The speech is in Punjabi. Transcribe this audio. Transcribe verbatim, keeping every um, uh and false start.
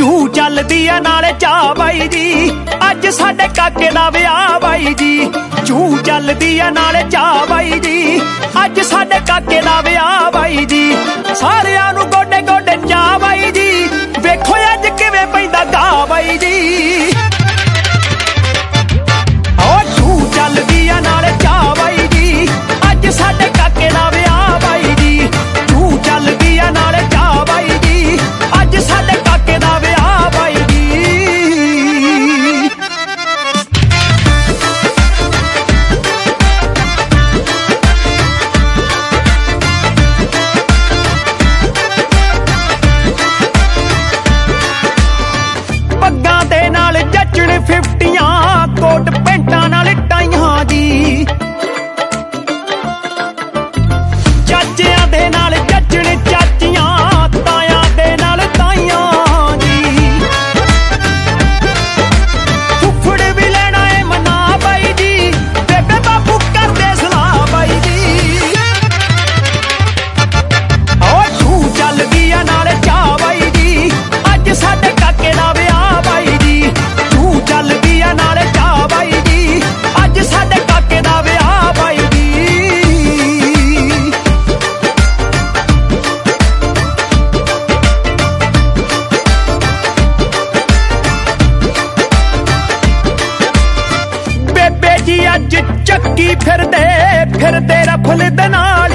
ਚੂ ਚੱਲਦੀ ਆ ਨਾਲੇ ਚਾਹ ਬਾਈ ਜੀ, ਅੱਜ ਸਾਡੇ ਕਾਕੇ ਦਾ ਵਿਆਹ ਬਾਈ ਜੀ। ਚੂ ਚੱਲਦੀ ਆ ਨਾਲੇ ਚਾਹ ਬਾਈ ਜੀ, ਅੱਜ ਸਾਡੇ ਕਾਕੇ ਦਾ ਵਿਆਹ ਬਾਈ ਜੀ। ਸਾਰਿਆਂ ਨੂੰ ਗੋਡੇ ਗੋਡੇ ਚਾਹ ਬਾਈ ਜੀ, ਵੇਖੋ ਅੱਜ ਕਿਵੇਂ ਪੈਂਦਾ ਗਾ ਬਾਈ ਜੀ। ਓ ਚੂ ਚੱਲਦੀ ਆ ਨਾਲੇ ਚਾਹ ਬਾਈ ਜੀ, ਅੱਜ ਸਾਡੇ ਕਾਕੇ ਦਾ ਵਿਆਹ ਬਾਈ ਜੀ। ਚੂ ਚੱਲਦੀ ਆ ਨਾਲੇ ਚਾਹ ਬਾਈ ਜੀ, ਅੱਜ ਸਾਡੇ ਕਾਕੇ ਦਾ ਵਿਆਹ ਬਾਈ ਜੀ। ਪੱਗਾਂ ਦੇ ਨਾਲ ਜੱਚਣ ਫਿਫਟੀਆਂ, ਕੋਟ ਪੈਂਟਾਂ ਨਾਲ ਟਾਈਆਂ ਜੀ। ਚਾਚਿਆਂ ਦੇ ਨਾਲ ਜੱਚਣ ਚਾਚੀਆਂ, ਤਾਇਆਂ ਦੇ ਨਾਲ ਤਾਈਆਂ ਜੀ। ਫੁੱਫੜ ਵੀ ਲੈਣਾ ਏ ਮਨਾ ਬਾਈ ਜੀ, ਬੇਬੇ ਬਾਪੂ ਕਰਦੇ ਸਲਾਹ ਬਾਈ ਜੀ। ਓ ਤੂੰ ਚੱਲਦੀ ਆ ਨਾਲੇ ਚਾਹ ਬਾਈ ਜੀ, ਅੱਜ ਸਾਡੇ ਕਾਕੇ ਦਾ ਵਿਆਹ ਬਾਈ ਜੀ। ਤੂੰ ਚੱਲਦੀ ਆ ਨਾਲੇ ਚਾਹ ਬਾਈ ਜੀ, ਅੱਜ ਸਾਡੇ ਕਾਕੇ ਦਾ ਵਿਆਹ ਬਾਈ ਜੀ। ਬੇਬੇ ਜੀ ਅੱਜ ਚੱਕੀ ਫਿਰਦੇ ਫਿਰਦੇ ਰਫਲ ਦੇ ਨਾਲ